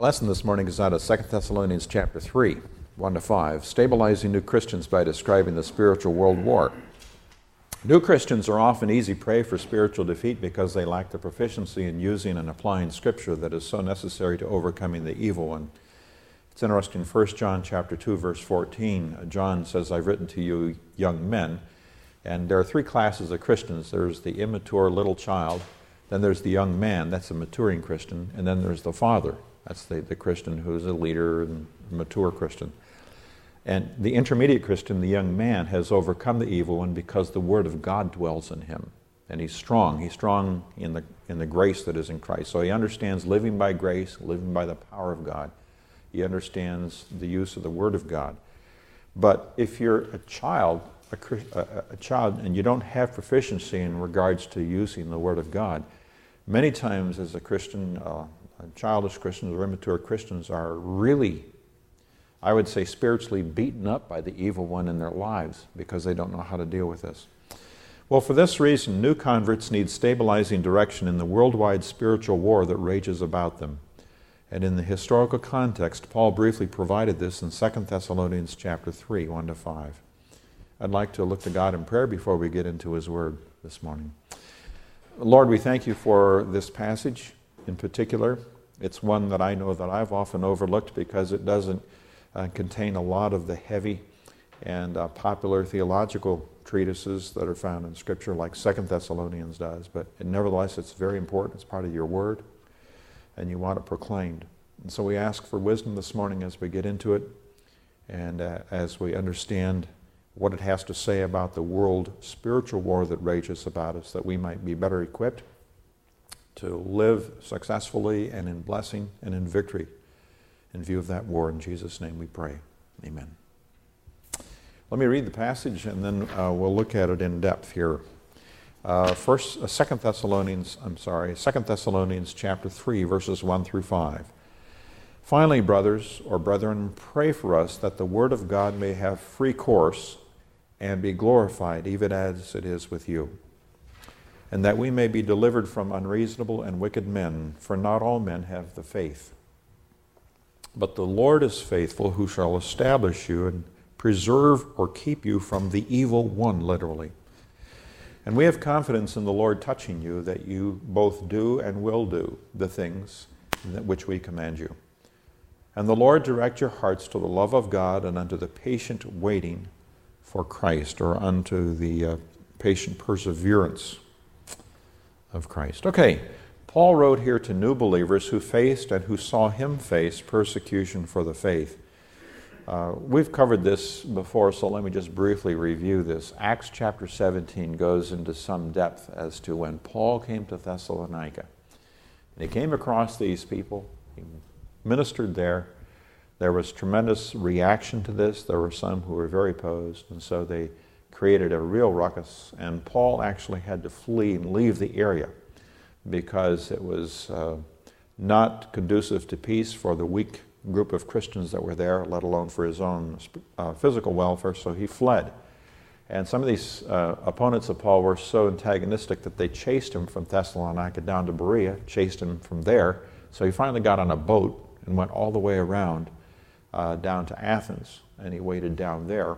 Lesson this morning is out of 2 Thessalonians chapter 3, 1-5, stabilizing new Christians by describing the spiritual world war. New Christians are often easy prey for spiritual defeat because they lack the proficiency in using and applying Scripture that is so necessary to overcoming the evil one. It's interesting, 1 John chapter 2, verse 14, John says, "I've written to you young men," and there are three classes of Christians. There's the immature little child, then there's the young man, that's a maturing Christian, and then there's the father. That's the Christian who's a leader and mature Christian. And the intermediate Christian, the young man, has overcome the evil one because the Word of God dwells in him. And he's strong. He's strong in the grace that is in Christ. So he understands living by grace, living by the power of God. He understands the use of the Word of God. But if you're a child, and you don't have proficiency in regards to using the Word of God, many times as a Christian, childish Christians or immature Christians are really, I would say, spiritually beaten up by the evil one in their lives because they don't know how to deal with this. Well, for this reason, new converts need stabilizing direction in the worldwide spiritual war that rages about them. And in the historical context, Paul briefly provided this in 2 Thessalonians chapter 3, 1-5. I'd like to look to God in prayer before we get into His Word this morning. Lord, we thank You for this passage in particular. It's one that I know that I've often overlooked because it doesn't contain a lot of the heavy and popular theological treatises that are found in Scripture like 2 Thessalonians does. But nevertheless, it's very important. It's part of Your Word, and You want it proclaimed. And so we ask for wisdom this morning as we get into it and as we understand what it has to say about the world spiritual war that rages about us, that we might be better equipped to live successfully and in blessing and in victory in view of that war. In Jesus' name we pray. Amen. Let me read the passage and then we'll look at it in depth here. 2 Thessalonians chapter 3, verses 1-5. Finally, brothers or brethren, pray for us that the word of God may have free course and be glorified, even as it is with you, and that we may be delivered from unreasonable and wicked men, for not all men have the faith. But the Lord is faithful, who shall establish you and preserve or keep you from the evil one, literally. And we have confidence in the Lord touching you, that you both do and will do the things which we command you. And the Lord direct your hearts to the love of God and unto the patient waiting for Christ, or unto the patient perseverance of Christ. Okay, Paul wrote here to new believers who faced and who saw him face persecution for the faith. We've covered this before, so let me just briefly review this. Acts chapter 17 goes into some depth as to when Paul came to Thessalonica. And he came across these people, he ministered there. There was tremendous reaction to this. There were some who were very opposed, and so they created a real ruckus, and Paul actually had to flee and leave the area because it was not conducive to peace for the weak group of Christians that were there, let alone for his own physical welfare, so he fled. And some of these opponents of Paul were so antagonistic that they chased him from Thessalonica down to Berea, chased him from there, so he finally got on a boat and went all the way around down to Athens, and he waited down there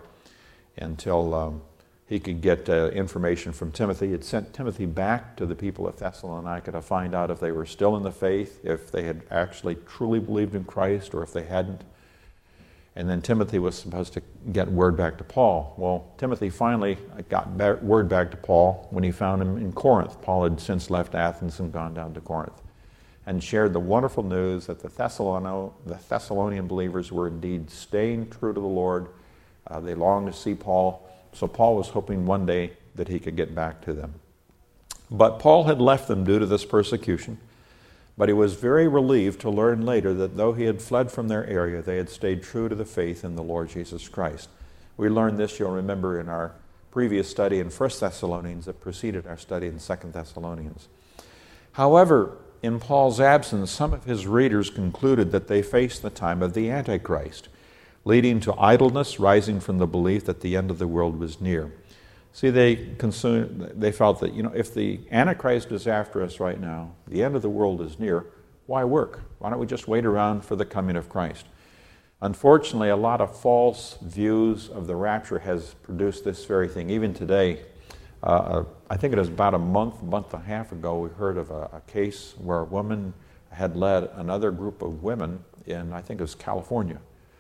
until he could get information from Timothy. He had sent Timothy back to the people of Thessalonica to find out if they were still in the faith, if they had actually truly believed in Christ, or if they hadn't. And then Timothy was supposed to get word back to Paul. Well, Timothy finally got word back to Paul when he found him in Corinth. Paul had since left Athens and gone down to Corinth, and shared the wonderful news that the Thessalonian believers were indeed staying true to the Lord. They longed to see Paul, so Paul was hoping one day that he could get back to them. But Paul had left them due to this persecution, but he was very relieved to learn later that though he had fled from their area, they had stayed true to the faith in the Lord Jesus Christ. We learned this, you'll remember, in our previous study in 1 Thessalonians that preceded our study in 2 Thessalonians. However, in Paul's absence, some of his readers concluded that they faced the time of the Antichrist, leading to idleness rising from the belief that the end of the world was near. See, they felt that, if the Antichrist is after us right now, the end of the world is near, Why work? Why don't we just wait around for the coming of Christ? Unfortunately, a lot of false views of the rapture has produced this very thing. Even today, I think it was about a month and a half ago, we heard of a case where a woman had led another group of women in, I think it was California,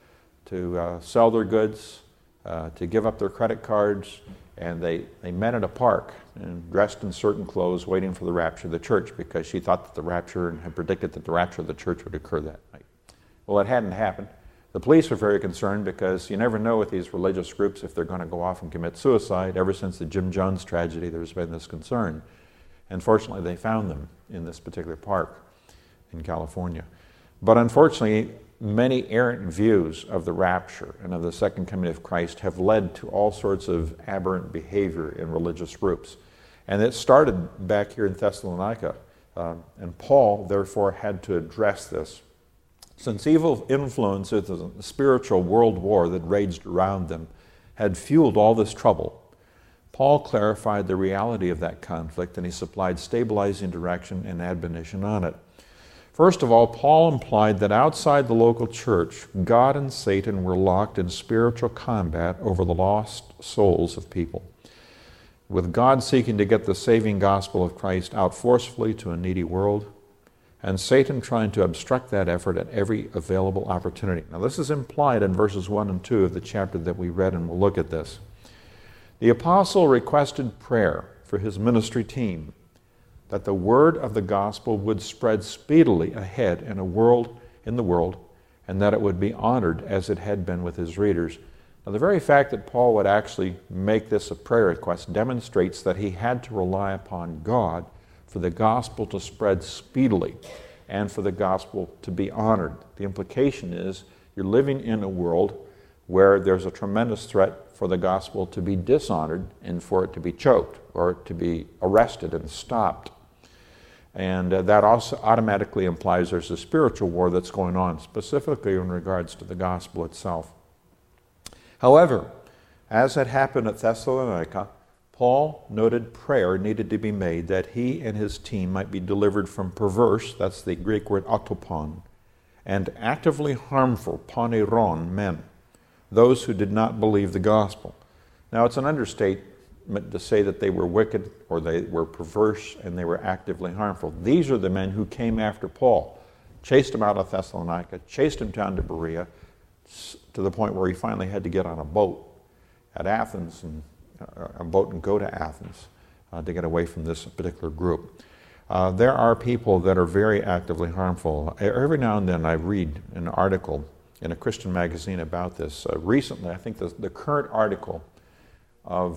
to sell their goods, to give up their credit cards, and they met at a park and dressed in certain clothes waiting for the rapture of the church, because she thought that the rapture, and had predicted that the rapture of the church would occur that night. Well, it hadn't happened. The police were very concerned, because you never know with these religious groups if they're going to go off and commit suicide. Ever since the Jim Jones tragedy, there's been this concern. And fortunately, they found them in this particular park in California. But unfortunately, many errant views of the rapture and of the second coming of Christ have led to all sorts of aberrant behavior in religious groups. And it started back here in Thessalonica. And Paul, therefore, had to address this. Since evil influences of the spiritual world war that raged around them had fueled all this trouble, Paul clarified the reality of that conflict, and he supplied stabilizing direction and admonition on it. First of all, Paul implied that outside the local church, God and Satan were locked in spiritual combat over the lost souls of people, with God seeking to get the saving gospel of Christ out forcefully to a needy world, and Satan trying to obstruct that effort at every available opportunity. Now, this is implied in verses 1 and 2 of the chapter that we read, and we'll look at this. The apostle requested prayer for his ministry team, that the word of the gospel would spread speedily ahead in the world, and that it would be honored as it had been with his readers. Now, the very fact that Paul would actually make this a prayer request demonstrates that he had to rely upon God for the gospel to spread speedily and for the gospel to be honored. The implication is you're living in a world where there's a tremendous threat for the gospel to be dishonored and for it to be choked or to be arrested and stopped. And that also automatically implies there's a spiritual war that's going on, specifically in regards to the gospel itself. However, as had happened at Thessalonica, Paul noted prayer needed to be made that he and his team might be delivered from perverse, that's the Greek word autopon, and actively harmful poneron men, those who did not believe the gospel. Now, it's an understatement to say that they were wicked or they were perverse and they were actively harmful. These are the men who came after Paul, chased him out of Thessalonica, chased him down to Berea, to the point where he finally had to get on a boat at Athens and go to Athens to get away from this particular group. There are people that are very actively harmful. Every now and then I read an article in a Christian magazine about this. Recently, I think the current article of,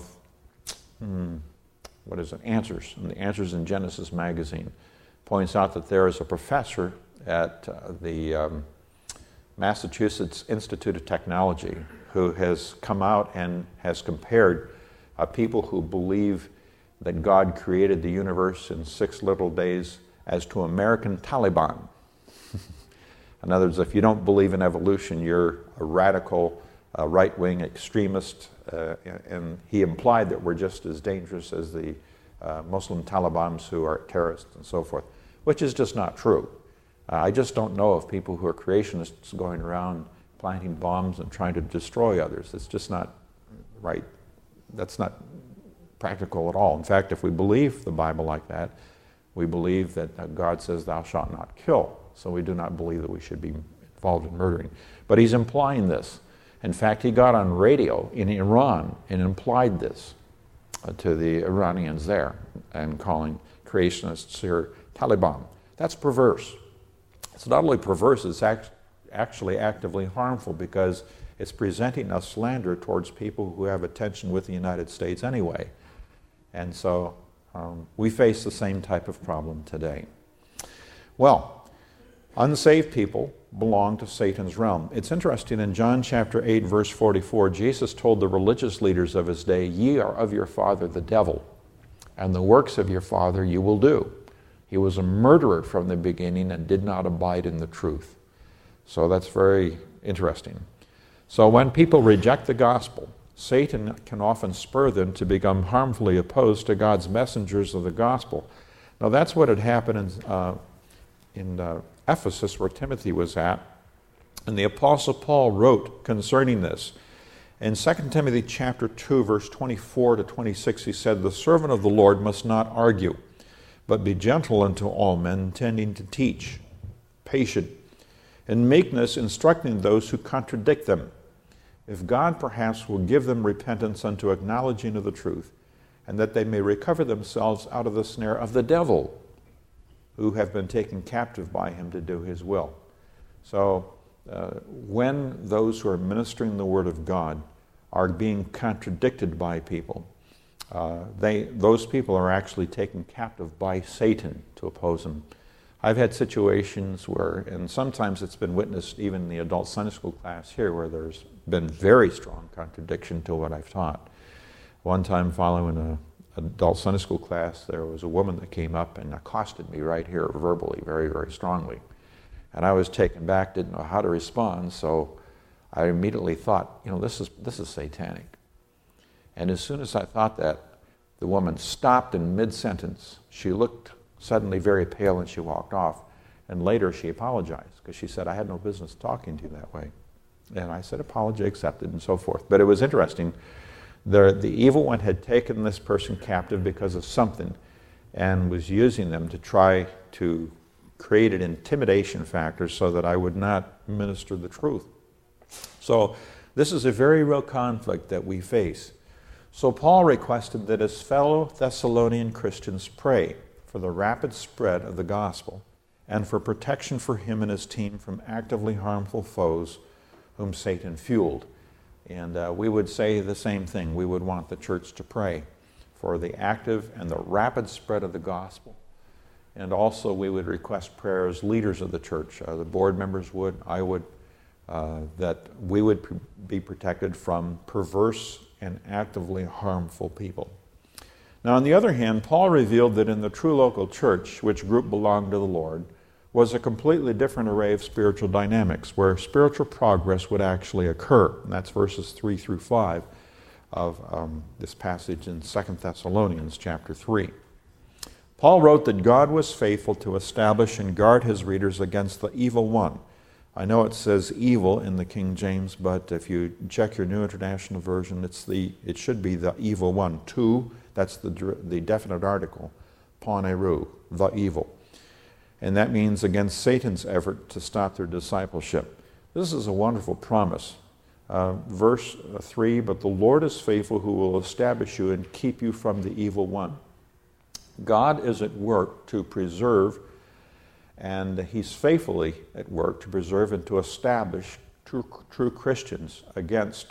Answers, and the Answers in Genesis magazine, points out that there is a professor at the Massachusetts Institute of Technology who has come out and has compared people who believe that God created the universe in 6 little days as to American Taliban. In other words, if you don't believe in evolution, you're a radical, right-wing extremist, and he implied that we're just as dangerous as the Muslim Talibans who are terrorists and so forth, which is just not true. I just don't know of people who are creationists going around planting bombs and trying to destroy others. It's just not right. That's not practical at all. In fact, if we believe the Bible like that, we believe that God says, "Thou shalt not kill." So we do not believe that we should be involved in murdering. But he's implying this. In fact, he got on radio in Iran and implied this to the Iranians there and calling creationists here Taliban. That's perverse. It's not only perverse, it's actually actively harmful, because it's presenting a slander towards people who have a tension with the United States anyway. And so we face the same type of problem today. Well, unsaved people belong to Satan's realm. It's interesting, in John chapter 8, verse 44, Jesus told the religious leaders of his day, "Ye are of your father the devil, and the works of your father you will do." He was a murderer from the beginning and did not abide in the truth. So that's very interesting. So when people reject the gospel, Satan can often spur them to become harmfully opposed to God's messengers of the gospel. Now that's what had happened Ephesus, where Timothy was at, and the Apostle Paul wrote concerning this. In 2 Timothy chapter 2, verse 24 to 26, he said, "The servant of the Lord must not argue, but be gentle unto all men, intending to teach, patient, in meekness instructing those who contradict them, if God perhaps will give them repentance unto acknowledging of the truth, and that they may recover themselves out of the snare of the devil, who have been taken captive by him to do his will." So when those who are ministering the Word of God are being contradicted by people, those people are actually taken captive by Satan to oppose them. I've had situations where, and sometimes it's been witnessed even in the adult Sunday school class here, where there's been very strong contradiction to what I've taught. One time following an adult Sunday school class, there was a woman that came up and accosted me right here verbally, very, very strongly. And I was taken back, didn't know how to respond, so I immediately thought, this is satanic. And as soon as I thought that, the woman stopped in mid-sentence. She looked suddenly very pale and she walked off. And later she apologized because she said, "I had no business talking to you that way." And I said, "Apology accepted," and so forth. But it was interesting. The evil one had taken this person captive because of something and was using them to try to create an intimidation factor so that I would not minister the truth. So this is a very real conflict that we face. So Paul requested that his fellow Thessalonian Christians pray for the rapid spread of the gospel and for protection for him and his team from actively harmful foes whom Satan fueled. And we would say the same thing. We would want the church to pray for the active and the rapid spread of the gospel. And also we would request prayer as leaders of the church. The board members would, I would, that we would be protected from perverse and actively harmful people. Now, on the other hand, Paul revealed that in the true local church, which group belonged to the Lord, was a completely different array of spiritual dynamics, where spiritual progress would actually occur. And that's verses 3 through 5 of this passage in 2 Thessalonians chapter 3. Paul wrote that God was faithful to establish and guard his readers against the evil one. I know it says evil in the King James, but if you check your New International Version, it should be the evil one. Tu, that's the definite article, poneru, the evil. And that means against Satan's effort to stop their discipleship. This is a wonderful promise. Verse 3, "But the Lord is faithful, who will establish you and keep you from the evil one." God is at work to preserve, and he's faithfully at work to preserve and to establish true Christians against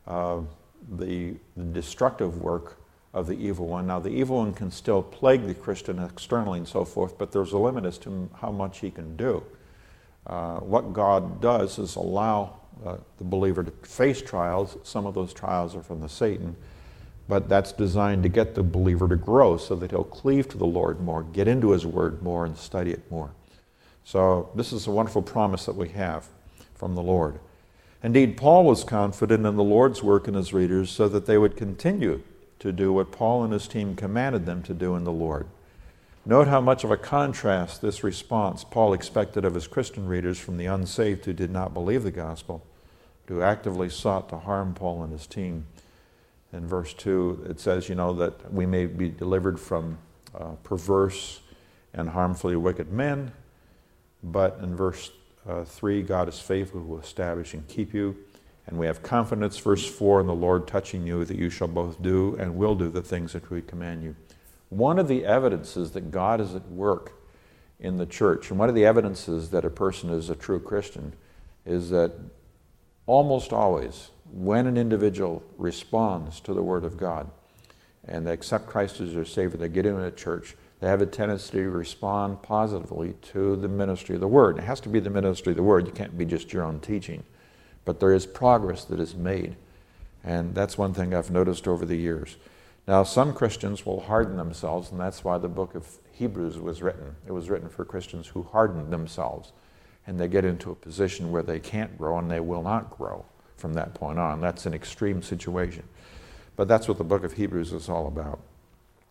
the destructive work of the evil one. Now, the evil one can still plague the Christian externally and so forth, but there's a limit as to how much he can do. What God does is allow the believer to face trials. Some of those trials are from the Satan, but that's designed to get the believer to grow so that he'll cleave to the Lord more, get into his word more, and study it more. So this is a wonderful promise that we have from the Lord. Indeed, Paul was confident in the Lord's work in his readers so that they would continue to do what Paul and his team commanded them to do in the Lord. Note how much of a contrast this response Paul expected of his Christian readers from the unsaved who did not believe the gospel, who actively sought to harm Paul and his team. In verse 2, it says, that we may be delivered from perverse and harmfully wicked men. But in verse 3, God is faithful, who will establish and keep you. And we have confidence, verse 4, in the Lord touching you, that you shall both do and will do the things that we command you. One of the evidences that God is at work in the church, and one of the evidences that a person is a true Christian, is that almost always, when an individual responds to the Word of God and they accept Christ as their Savior, they get into a church, they have a tendency to respond positively to the ministry of the Word. It has to be the ministry of the Word. You can't be just your own teaching. But there is progress that is made. And that's one thing I've noticed over the years. Now, some Christians will harden themselves, and that's why the book of Hebrews was written. It was written for Christians who hardened themselves. And they get into a position where they can't grow, and they will not grow from that point on. That's an extreme situation. But that's what the book of Hebrews is all about.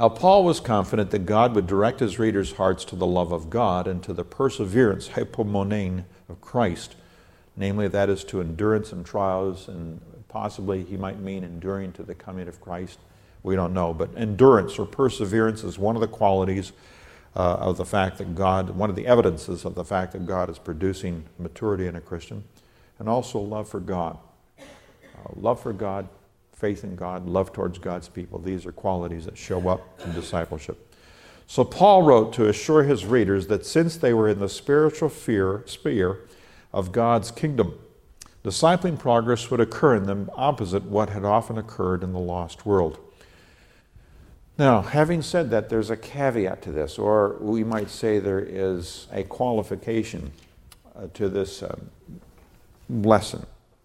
Now, Paul was confident that God would direct his readers' hearts to the love of God and to the perseverance, hypomonein, of Christ. Namely, that is to endurance in trials, and possibly he might mean enduring to the coming of Christ. We don't know. But endurance or perseverance is one of the qualities of the fact that God, one of the evidences of the fact that God is producing maturity in a Christian, and also love for God. Love for God, faith in God, love towards God's people. These are qualities that show up in discipleship. So Paul wrote to assure his readers that since they were in the spiritual sphere of God's kingdom, discipling progress would occur in them opposite what had often occurred in the lost world. Now, having said that, there's a caveat to this, or we might say there is a qualification to this lesson.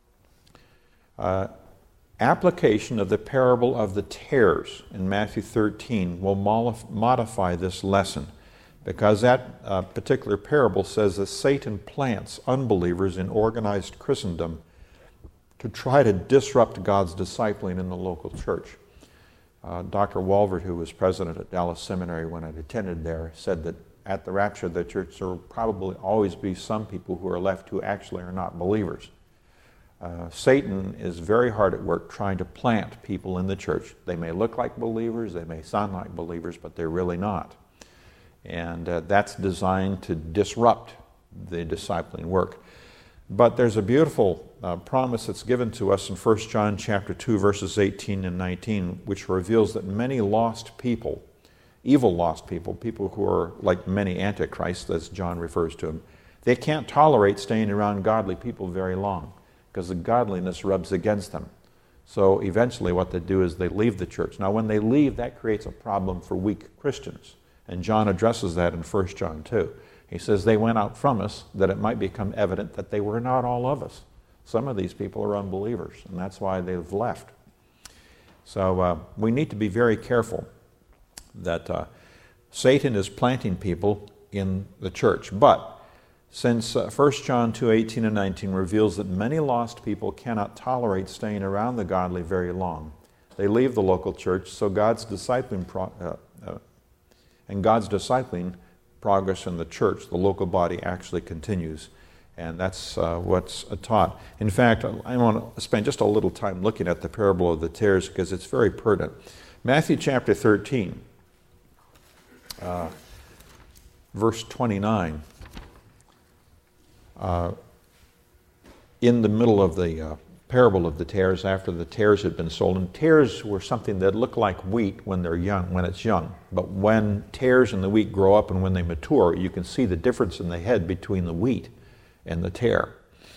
Application of the parable of the tares in Matthew 13 will modify this lesson, because that particular parable says that Satan plants unbelievers in organized Christendom to try to disrupt God's discipling in the local church. Dr. Walvert, who was president at Dallas Seminary when I attended there, said that at the rapture of the church there will probably always be some people who are left who actually are not believers. Satan is very hard at work trying to plant people in the church. They may look like believers, they may sound like believers, but they're really not. And that's designed to disrupt the discipling work. But there's a beautiful promise that's given to us in 1 John chapter 2, verses 18 and 19, which reveals that many lost people, evil lost people, people who are like many antichrists, as John refers to them, they can't tolerate staying around godly people very long, because the godliness rubs against them. So eventually what they do is they leave the church. Now when they leave, that creates a problem for weak Christians. And John addresses that in 1 John 2. He says they went out from us that it might become evident that they were not all of us. Some of these people are unbelievers, and that's why they've left. So we need to be very careful that Satan is planting people in the church. But since 1 John 2, 18 and 19 reveals that many lost people cannot tolerate staying around the godly very long, they leave the local church, so God's discipling progress in the church, the local body, actually continues. And that's what's taught. In fact, I want to spend just a little time looking at the parable of the tares because it's very pertinent. Matthew chapter 13, verse 29. In the middle of the parable of the tares, after the tares had been sold, and tares were something that looked like wheat when they're young, when it's young. But when tares and the wheat grow up and when they mature, you can see the difference in the head between the wheat and the tare.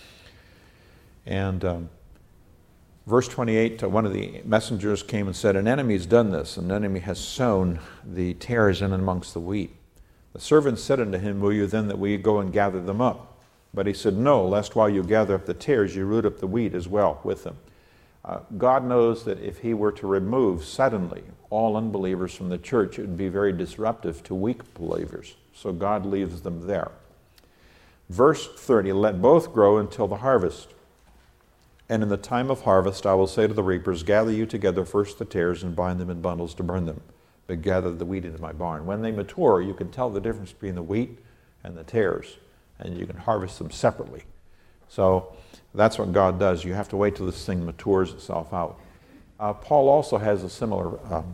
And verse 28, one of the messengers came and said, "An enemy has done this, an enemy has sown the tares in amongst the wheat." The servant said unto him, "Will you then that we go and gather them up?" But he said, "No, lest while you gather up the tares, you root up the wheat as well with them." God knows that if he were to remove suddenly all unbelievers from the church, it would be very disruptive to weak believers. So God leaves them there. Verse 30, "Let both grow until the harvest. And in the time of harvest I will say to the reapers, gather you together first the tares and bind them in bundles to burn them, but gather the wheat into my barn." When they mature, you can tell the difference between the wheat and the tares, and you can harvest them separately. So that's what God does. You have to wait till this thing matures itself out. Paul also has a similar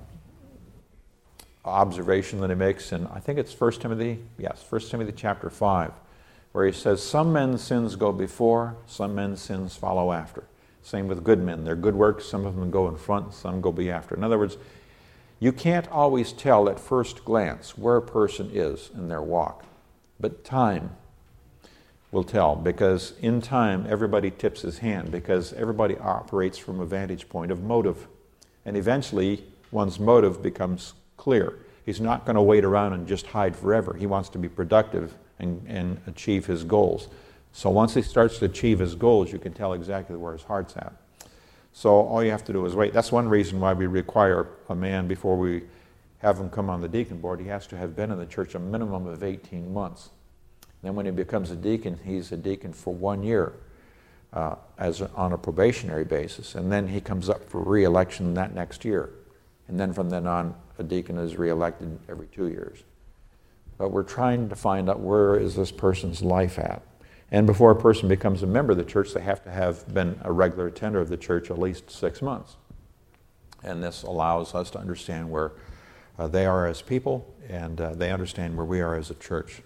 observation that he makes in, I think it's 1 Timothy, yes, 1 Timothy chapter 5, where he says, "Some men's sins go before, some men's sins follow after." Same with good men. Their good works, some of them go in front, some go be after. In other words, you can't always tell at first glance where a person is in their walk, but time will tell, because in time everybody tips his hand, because everybody operates from a vantage point of motive. And eventually one's motive becomes clear. He's not going to wait around and just hide forever. He wants to be productive and achieve his goals. So once he starts to achieve his goals, you can tell exactly where his heart's at. So all you have to do is wait. That's one reason why we require a man, before we have him come on the deacon board, he has to have been in the church a minimum of 18 months. Then when he becomes a deacon, he's a deacon for 1 year on a probationary basis, and then he comes up for re-election that next year. And then from then on, a deacon is reelected every 2 years. But we're trying to find out where is this person's life at. And before a person becomes a member of the church, they have to have been a regular attender of the church at least 6 months. And this allows us to understand where they are as people, and they understand where we are as a church.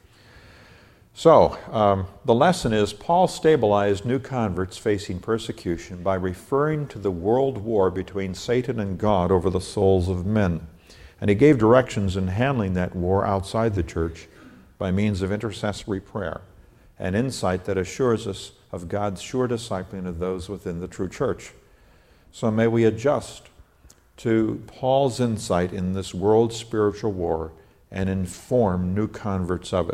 So, the lesson is Paul stabilized new converts facing persecution by referring to the world war between Satan and God over the souls of men. And he gave directions in handling that war outside the church by means of intercessory prayer, an insight that assures us of God's sure discipling of those within the true church. So may we adjust to Paul's insight in this world spiritual war and inform new converts of it.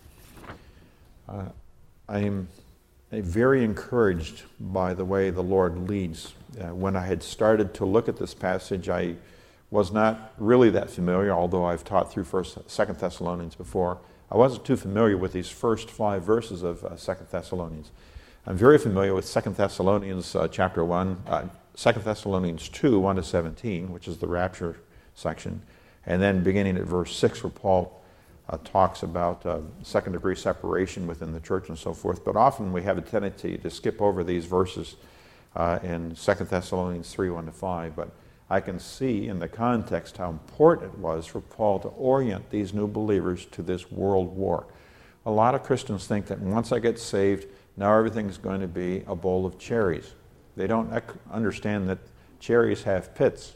I am very encouraged by the way the Lord leads. When I had started to look at this passage, I was not really that familiar, although I've taught through 2nd Thessalonians before. I wasn't too familiar with these first 5 verses of 2nd Thessalonians. I'm very familiar with 2nd Thessalonians chapter 1, 2nd Thessalonians 2, 1 to 17, which is the rapture section, and then beginning at verse 6 where Paul talks about second-degree separation within the church and so forth. But often we have a tendency to skip over these verses in 2 Thessalonians 3, 1 to 5. But I can see in the context how important it was for Paul to orient these new believers to this world war. A lot of Christians think that once I get saved, now everything's going to be a bowl of cherries. They don't understand that cherries have pits.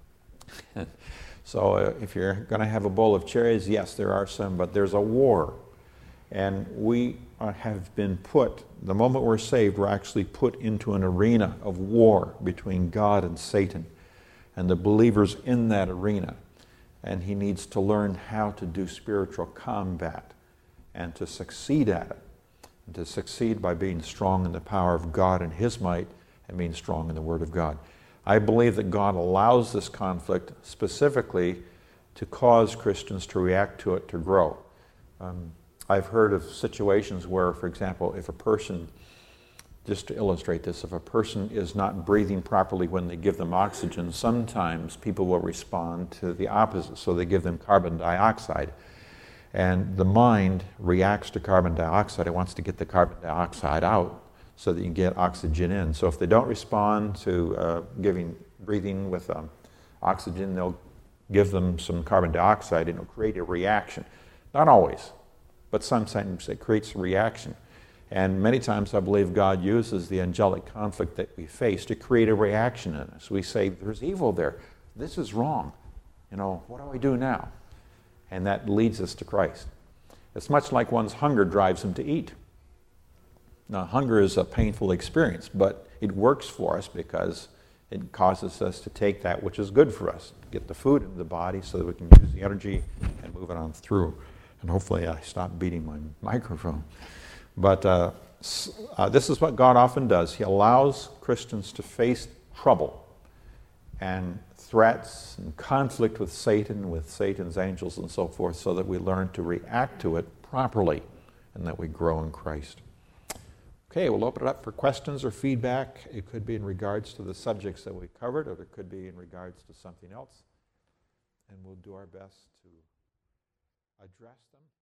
So if you're going to have a bowl of cherries, yes, there are some, but there's a war. And we have been put, the moment we're saved, we're actually put into an arena of war between God and Satan and the believers in that arena. And he needs to learn how to do spiritual combat and to succeed at it. And to succeed by being strong in the power of God and his might and being strong in the Word of God. I believe that God allows this conflict specifically to cause Christians to react to it, to grow. I've heard of situations where, for example, if a person, just to illustrate this, if a person is not breathing properly when they give them oxygen, sometimes people will respond to the opposite. So they give them carbon dioxide. And the mind reacts to carbon dioxide. It wants to get the carbon dioxide out so that you can get oxygen in. So if they don't respond to breathing with oxygen, they'll give them some carbon dioxide and it'll create a reaction. Not always, but sometimes it creates a reaction. And many times I believe God uses the angelic conflict that we face to create a reaction in us. We say, there's evil there. This is wrong. What do I do now? And that leads us to Christ. It's much like one's hunger drives them to eat. Now, hunger is a painful experience, but it works for us because it causes us to take that which is good for us, get the food into the body so that we can use the energy and move it on through. And hopefully I stop beating my microphone. But this is what God often does. He allows Christians to face trouble and threats and conflict with Satan, with Satan's angels and so forth, so that we learn to react to it properly and that we grow in Christ. Okay, we'll open it up for questions or feedback. It could be in regards to the subjects that we covered, or it could be in regards to something else. And we'll do our best to address them.